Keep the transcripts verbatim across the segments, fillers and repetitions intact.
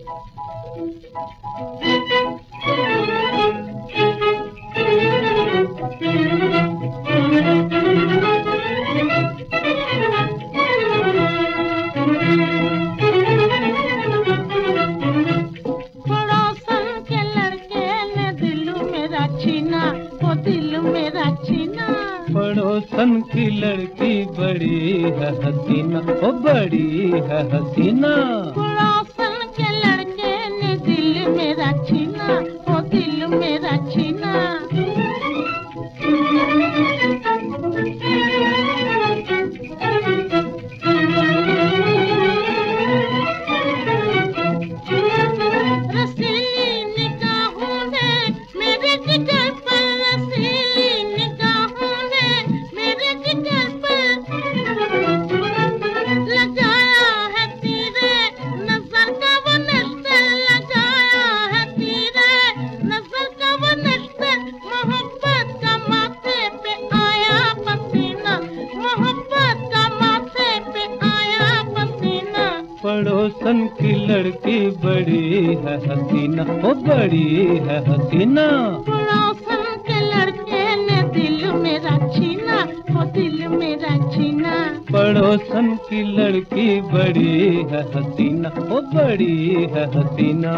पड़ोसन की लड़की बड़ी है हसीना, ओ बड़ी है हसीना। पड़ोसन के लड़के ने दिल मेरा छीना, ओ दिल मेरा छीना। रसीली निगाहों ने मेरे जिगर पर, रसीली निगाहों ने मेरे जिगर पर लगाया है तीरे नजर का वो नश्तर, लगाया है तीरे नजर का वो नश्तर। मोहब्बत का माथे पे आया पसीना, मोहब्बत का माथे पे आया पसीना। पड़ोसन की लड़की बड़ी है हसीना, ओ बड़ी है हसीना। पड़ोसन के लड़के ने दिल मेरा छीना, ओ दिल मेरा छीना। पड़ोसन की लड़की बड़ी है हसीना, ओ बड़ी है हसीना।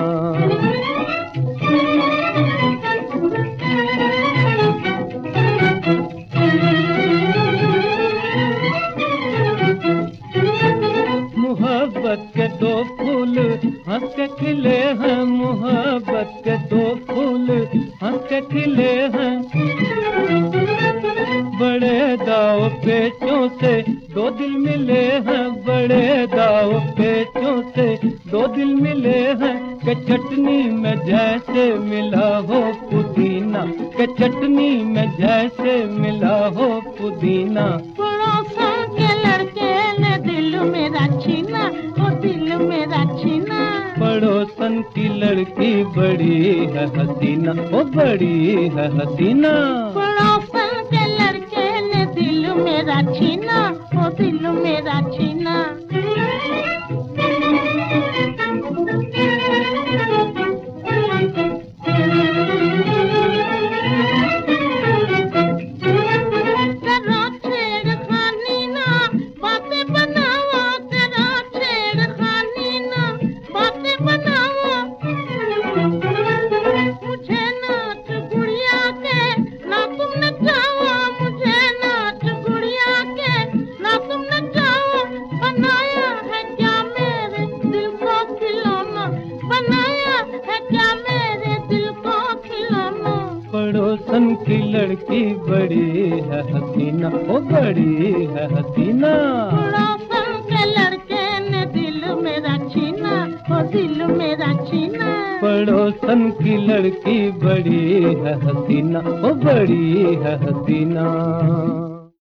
मोहब्बत के दो फूल हंस के खिले हैं, मोहब्बत के दो फूल हंस के खिले हैं। बड़े दाव पेचों से दो दिल मिले हैं, बड़े दाव पेचों से दो दिल मिले हैं। के चटनी में जैसे मिला हो पुदीना, के चटनी में जैसे मिला हो पुदीना। पड़ोसन के लड़के ने दिल मेरा छीना, ओ दिल मेरा छीना। पड़ोसन की लड़की बड़ी है हसीना, ओ बड़ी है हसीना। पड़ोसन के लड़के ने दिल मेरा छीना, ओ दिल मेरा छीना। करो छेड़खानी ना बातें बनाओ, करो छेड़खानी ना बातें बनाओ। मुझे नाच गुड़िया के ना तुम नचाओ, मुझे नाच गुड़िया के ना तुम नचाओ। बनाया है क्या मेरे दिल को खिलौना, बनाया है क्या मेरे दिल को खिलौना। पड़ोसन की लड़की बड़ी है हसीना, ओ बड़ी है हसीना। पड़ोसन के लड़के ने दिल मेरा छीना, ओ दिल मेरा छीना। पड़ोसन की लड़की बड़ी है हसीना, ओ बड़ी है हसीना।